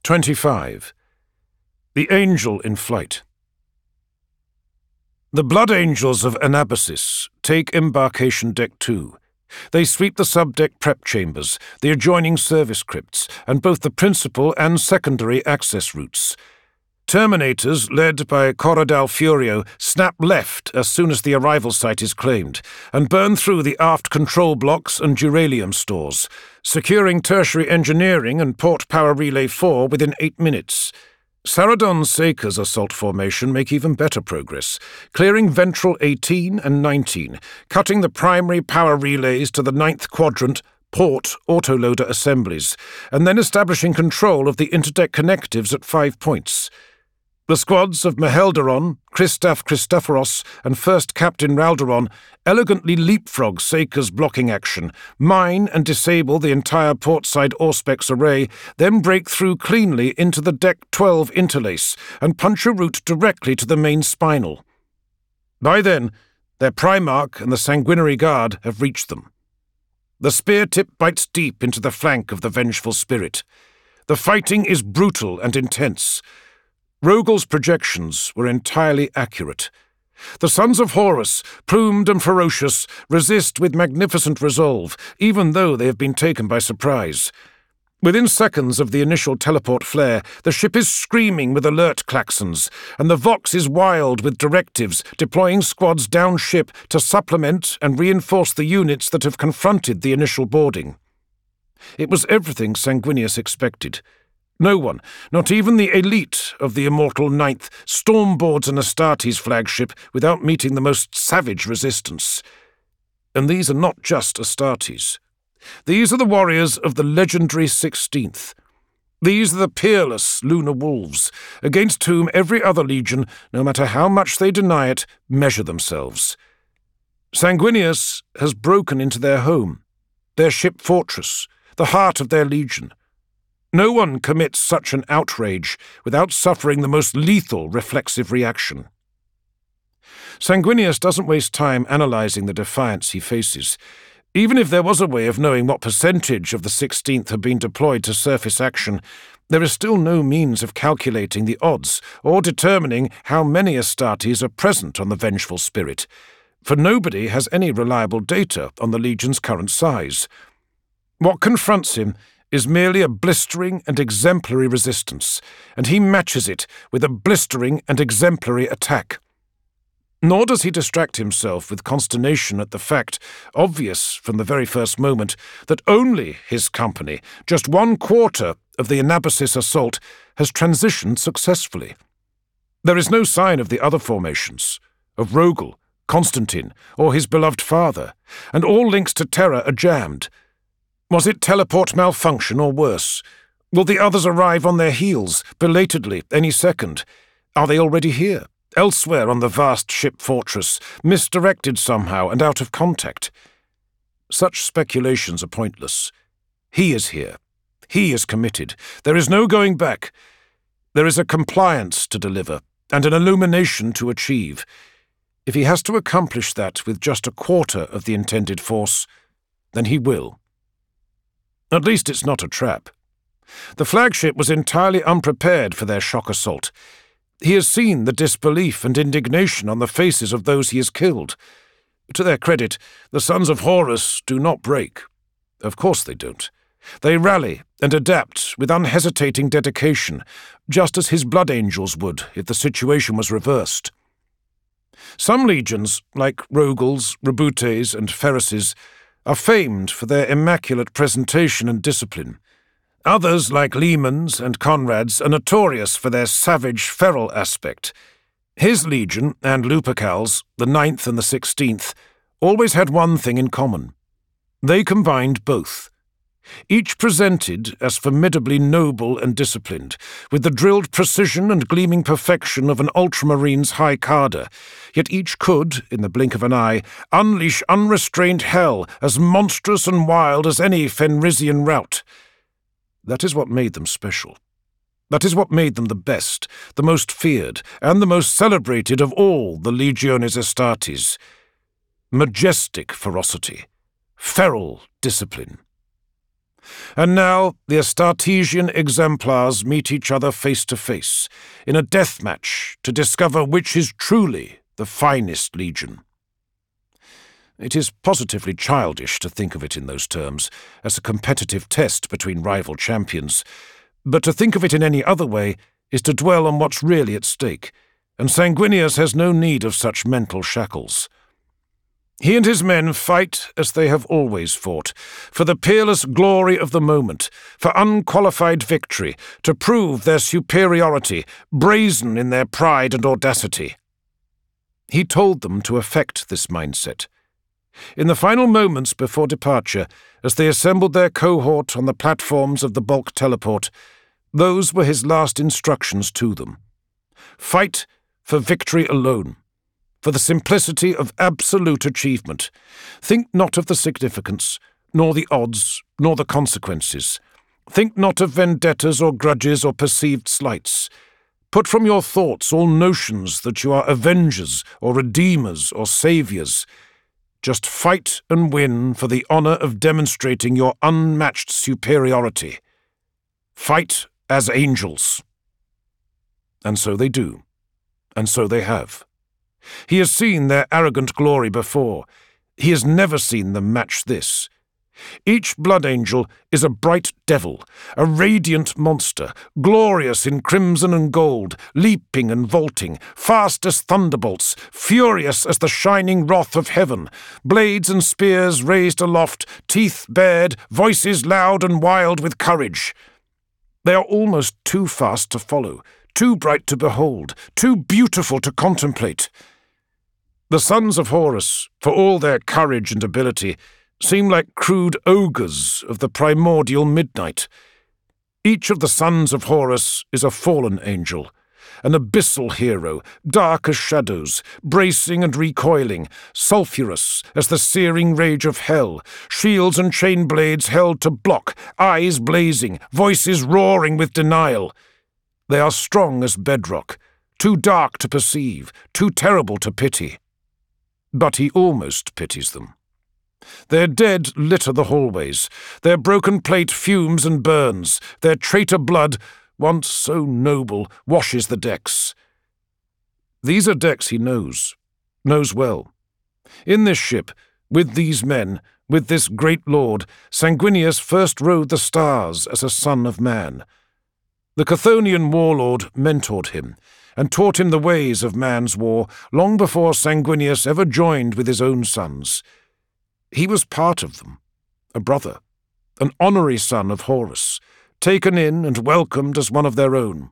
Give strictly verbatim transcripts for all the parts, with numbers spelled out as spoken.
twenty-five. The Angel in Flight. The Blood Angels of Anabasis take embarkation deck two. They sweep the subdeck prep chambers, the adjoining service crypts, and both the principal and secondary access routes. Terminators, led by Corradal Furio, snap left as soon as the arrival site is claimed, and burn through the aft control blocks and duralium stores, securing tertiary engineering and port power relay four within eight minutes. Saradon Seika's assault formation make even better progress, clearing Ventral eighteen and nineteen, cutting the primary power relays to the ninth quadrant port autoloader assemblies, and then establishing control of the interdeck connectives at five points. The squads of Mehelderon, Christoph Christophoros, and First Captain Ralderon elegantly leapfrog Seika's blocking action, mine and disable the entire portside Auspex array, then break through cleanly into the Deck twelve interlace and punch a route directly to the main spinal. By then, their Primarch and the Sanguinary Guard have reached them. The spear tip bites deep into the flank of the vengeful spirit. The fighting is brutal and intense. Rogal's projections were entirely accurate. The Sons of Horus, plumed and ferocious, resist with magnificent resolve, even though they have been taken by surprise. Within seconds of the initial teleport flare, the ship is screaming with alert klaxons, and the Vox is wild with directives, deploying squads downship to supplement and reinforce the units that have confronted the initial boarding. It was everything Sanguinius expected. No one, not even the elite of the Immortal Ninth, stormboards an Astartes flagship without meeting the most savage resistance. And these are not just Astartes. These are the warriors of the legendary Sixteenth. These are the peerless Lunar Wolves, against whom every other legion, no matter how much they deny it, measure themselves. Sanguinius has broken into their home, their ship fortress, the heart of their legion. No one commits such an outrage without suffering the most lethal reflexive reaction. Sanguinius doesn't waste time analyzing the defiance he faces. Even if there was a way of knowing what percentage of the Sixteenth had been deployed to surface action, there is still no means of calculating the odds or determining how many Astartes are present on the vengeful spirit, for nobody has any reliable data on the Legion's current size. What confronts him is merely a blistering and exemplary resistance, and he matches it with a blistering and exemplary attack. Nor does he distract himself with consternation at the fact, obvious from the very first moment, that only his company, just one quarter of the Anabasis assault, has transitioned successfully. There is no sign of the other formations, of Rogal, Constantine, or his beloved father, and all links to Terra are jammed. Was it teleport malfunction or worse? Will the others arrive on their heels, belatedly, any second? Are they already here, elsewhere on the vast ship fortress, misdirected somehow and out of contact? Such speculations are pointless. He is here. He is committed. There is no going back. There is a compliance to deliver, and an illumination to achieve. If he has to accomplish that with just a quarter of the intended force, then he will. At least it's not a trap. The flagship was entirely unprepared for their shock assault. He has seen the disbelief and indignation on the faces of those he has killed. To their credit, the Sons of Horus do not break. Of course they don't. They rally and adapt with unhesitating dedication, just as his Blood Angels would if the situation was reversed. Some legions, like Rogal's, Rebutes, and Ferris's, are famed for their immaculate presentation and discipline. Others, like Lehman's and Conrad's, are notorious for their savage, feral aspect. His legion, and Lupercal's, the Ninth and the Sixteenth, always had one thing in common. They combined both. Each presented as formidably noble and disciplined, with the drilled precision and gleaming perfection of an ultramarine's high carder, yet each could, in the blink of an eye, unleash unrestrained hell as monstrous and wild as any Fenrisian rout. That is what made them special. That is what made them the best, the most feared, and the most celebrated of all the Legiones Astartes. Majestic ferocity, feral discipline. And now the Astartesian exemplars meet each other face to face, in a death match to discover which is truly the finest legion. It is positively childish to think of it in those terms, as a competitive test between rival champions, but to think of it in any other way is to dwell on what's really at stake, and Sanguinius has no need of such mental shackles. He and his men fight as they have always fought, for the peerless glory of the moment, for unqualified victory, to prove their superiority, brazen in their pride and audacity. He told them to affect this mindset. In the final moments before departure, as they assembled their cohort on the platforms of the bulk teleport, those were his last instructions to them. Fight for victory alone, for the simplicity of absolute achievement. Think not of the significance, nor the odds, nor the consequences. Think not of vendettas or grudges or perceived slights. Put from your thoughts all notions that you are avengers or redeemers or saviours. Just fight and win for the honour of demonstrating your unmatched superiority. Fight as angels. And so they do, and so they have. He has seen their arrogant glory before. He has never seen them match this. Each blood angel is a bright devil, a radiant monster, glorious in crimson and gold, leaping and vaulting, fast as thunderbolts, furious as the shining wrath of heaven, blades and spears raised aloft, teeth bared, voices loud and wild with courage. They are almost too fast to follow, too bright to behold, too beautiful to contemplate. The sons of Horus, for all their courage and ability, seem like crude ogres of the primordial midnight. Each of the sons of Horus is a fallen angel, an abyssal hero, dark as shadows, bracing and recoiling, sulphurous as the searing rage of hell, shields and chain blades held to block, eyes blazing, voices roaring with denial. They are strong as bedrock, too dark to perceive, too terrible to pity. But he almost pities them. Their dead litter the hallways, their broken plate fumes and burns, their traitor blood, once so noble, washes the decks. These are decks he knows, knows well. In this ship, with these men, with this great lord, Sanguinius first rode the stars as a son of man. The Chthonian warlord mentored him, and taught him the ways of man's war long before Sanguinius ever joined with his own sons. He was part of them, a brother, an honorary son of Horus, taken in and welcomed as one of their own.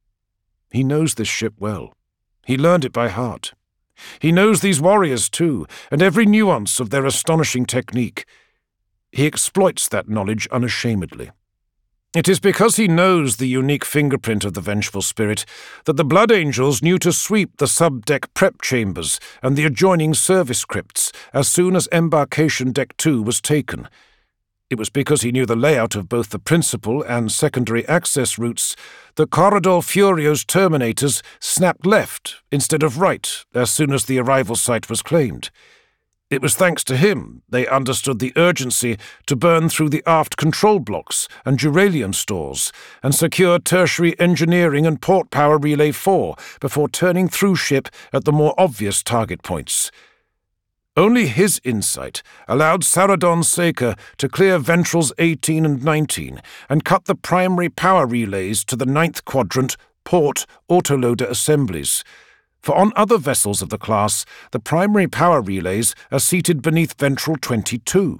He knows this ship well. He learned it by heart. He knows these warriors too, and every nuance of their astonishing technique. He exploits that knowledge unashamedly. It is because he knows the unique fingerprint of the vengeful spirit that the Blood Angels knew to sweep the sub-deck prep chambers and the adjoining service crypts as soon as Embarkation Deck two was taken. It was because he knew the layout of both the principal and secondary access routes that Corridor Furio's Terminators snapped left instead of right as soon as the arrival site was claimed. It was thanks to him they understood the urgency to burn through the aft control blocks and duralium stores and secure tertiary engineering and port power relay four before turning through ship at the more obvious target points. Only his insight allowed Saradon Seika to clear Ventrals eighteen and nineteen and cut the primary power relays to the ninth quadrant port autoloader assemblies. For on other vessels of the class, the primary power relays are seated beneath Ventral twenty-two.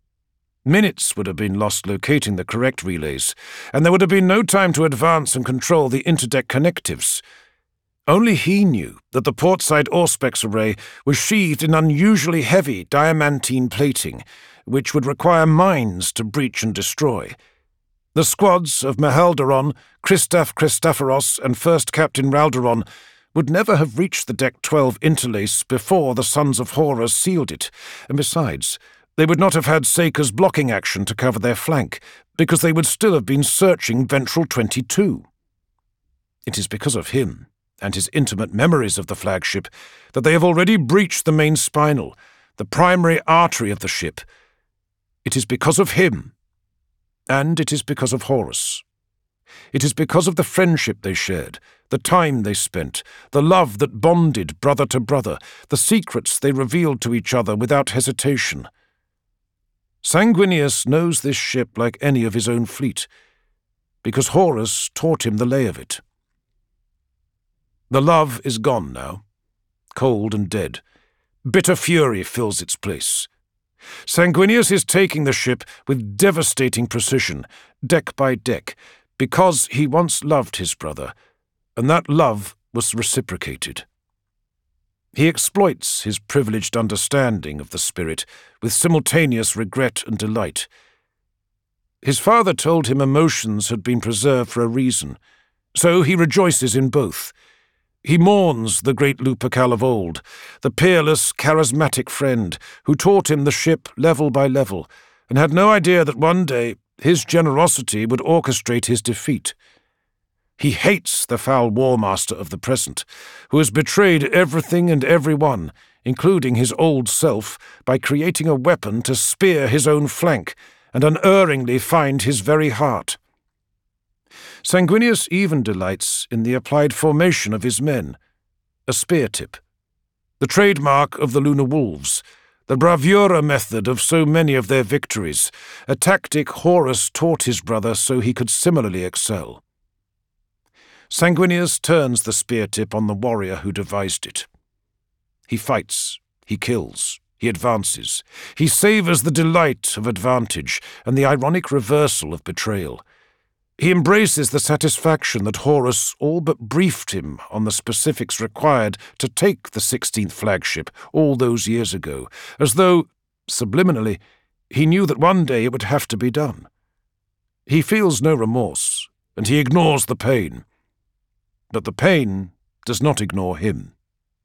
Minutes would have been lost locating the correct relays, and there would have been no time to advance and control the interdeck connectives. Only he knew that the portside Auspex array was sheathed in unusually heavy diamantine plating, which would require mines to breach and destroy. The squads of Mahaldaron, Christaph Christaphoros, and First Captain Raldaron would never have reached the Deck twelve interlace before the Sons of Horus sealed it, and besides, they would not have had Seika's blocking action to cover their flank, because they would still have been searching Ventral twenty-two. It is because of him, and his intimate memories of the flagship, that they have already breached the main spinal, the primary artery of the ship. It is because of him And it is because of Horus. It is because of the friendship they shared, the time they spent, the love that bonded brother to brother, the secrets they revealed to each other without hesitation. Sanguinius knows this ship like any of his own fleet, because Horus taught him the lay of it. The love is gone now, cold and dead. Bitter fury fills its place. Sanguinius is taking the ship with devastating precision, deck by deck, because he once loved his brother, and that love was reciprocated. He exploits his privileged understanding of the spirit with simultaneous regret and delight. His father told him emotions had been preserved for a reason, so he rejoices in both. He mourns the great Lupercal of old, the peerless, charismatic friend who taught him the ship level by level, and had no idea that one day his generosity would orchestrate his defeat. He hates the foul war master of the present, who has betrayed everything and everyone, including his old self, by creating a weapon to spear his own flank and unerringly find his very heart. Sanguinius even delights in the applied formation of his men, a spear tip, the trademark of the Lunar Wolves, the bravura method of so many of their victories, a tactic Horus taught his brother so he could similarly excel. Sanguinius turns the spear tip on the warrior who devised it. He fights, he kills, he advances, he savours the delight of advantage and the ironic reversal of betrayal. He embraces the satisfaction that Horus all but briefed him on the specifics required to take the sixteenth flagship all those years ago, as though, subliminally, he knew that one day it would have to be done. He feels no remorse, and he ignores the pain. But the pain does not ignore him.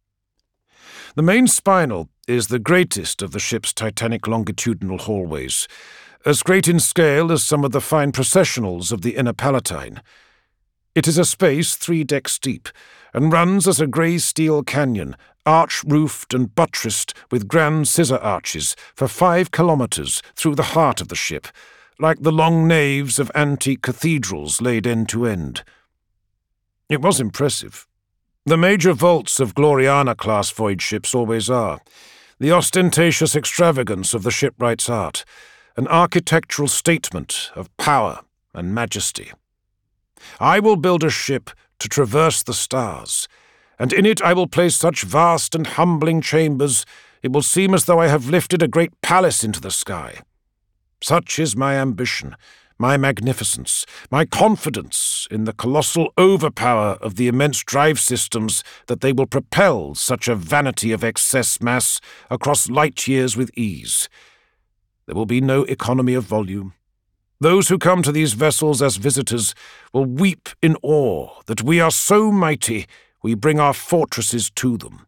The main spinal is the greatest of the ship's titanic longitudinal hallways, as great in scale as some of the fine processionals of the Inner Palatine. It is a space three decks deep, and runs as a grey steel canyon, arch-roofed and buttressed with grand scissor arches for five kilometres through the heart of the ship, like the long naves of antique cathedrals laid end to end. It was impressive. The major vaults of Gloriana-class voyage ships always are, the ostentatious extravagance of the shipwright's art, an architectural statement of power and majesty. I will build a ship to traverse the stars, and in it I will place such vast and humbling chambers it will seem as though I have lifted a great palace into the sky. Such is my ambition, my magnificence, my confidence in the colossal overpower of the immense drive systems that they will propel such a vanity of excess mass across light years with ease. There will be no economy of volume. Those who come to these vessels as visitors will weep in awe that we are so mighty we bring our fortresses to them.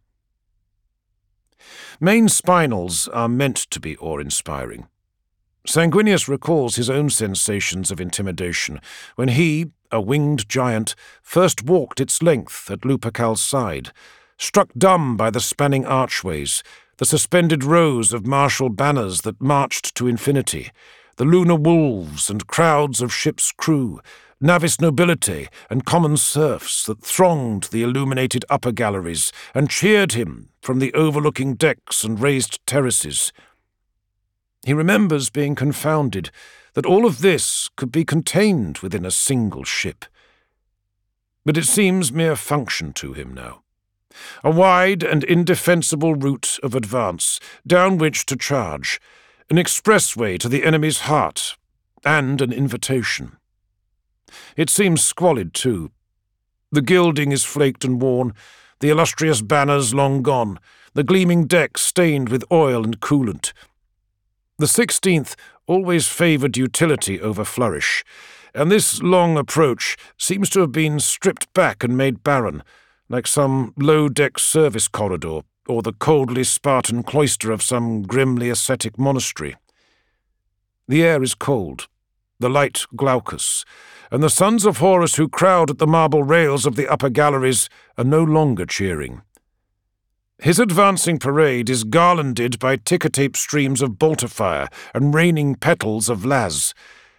Main spinals are meant to be awe-inspiring. Sanguinius recalls his own sensations of intimidation when he, a winged giant, first walked its length at Lupercal's side, struck dumb by the spanning archways, the suspended rows of martial banners that marched to infinity, the lunar wolves and crowds of ship's crew, navis nobilite and common serfs that thronged the illuminated upper galleries and cheered him from the overlooking decks and raised terraces. He remembers being confounded that all of this could be contained within a single ship. But it seems mere function to him now. A wide and indefensible route of advance, down which to charge, an expressway to the enemy's heart, and an invitation. It seems squalid, too. The gilding is flaked and worn, the illustrious banners long gone, the gleaming decks stained with oil and coolant. The sixteenth always favoured utility over flourish, and this long approach seems to have been stripped back and made barren, like some low-deck service corridor or the coldly Spartan cloister of some grimly ascetic monastery. The air is cold, the light glaucous, and the sons of Horus who crowd at the marble rails of the upper galleries are no longer cheering. His advancing parade is garlanded by ticker-tape streams of bolter fire and raining petals of las.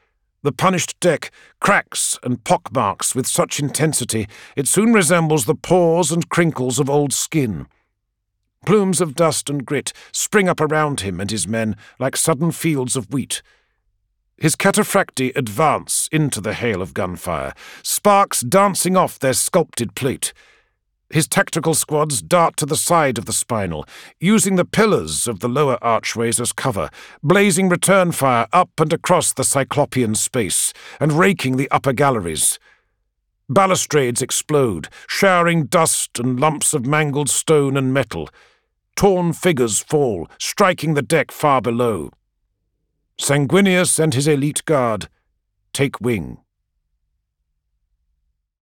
The punished deck cracks and pockmarks with such intensity it soon resembles the pores and crinkles of old skin. Plumes of dust and grit spring up around him and his men like sudden fields of wheat. His cataphracti advance into the hail of gunfire, sparks dancing off their sculpted plate. His tactical squads dart to the side of the spinal, using the pillars of the lower archways as cover, blazing return fire up and across the cyclopean space, and raking the upper galleries. Balustrades explode, showering dust and lumps of mangled stone and metal. Torn figures fall, striking the deck far below. Sanguinius and his elite guard take wing.